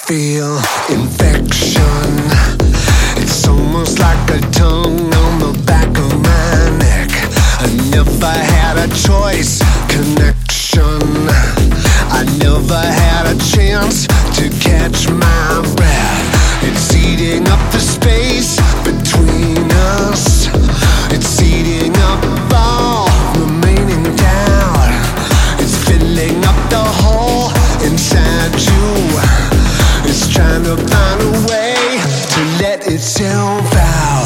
feel infection. It's almost like a tongue on the back of my neck. I never had a choice, connection. I never had a chance to catch my breath. It's eating up the space between us. It's eating up all remaining doubt. It's filling up the hole inside you. It's trying to find a way to let itself out.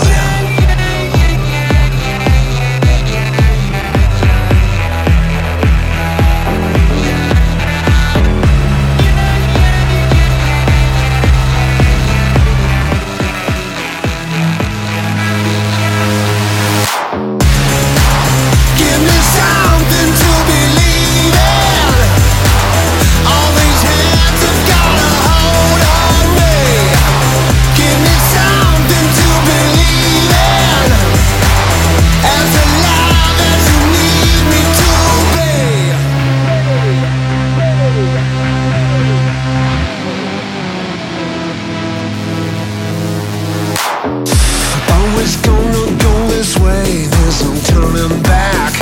Always gonna go this way, there's no turning back.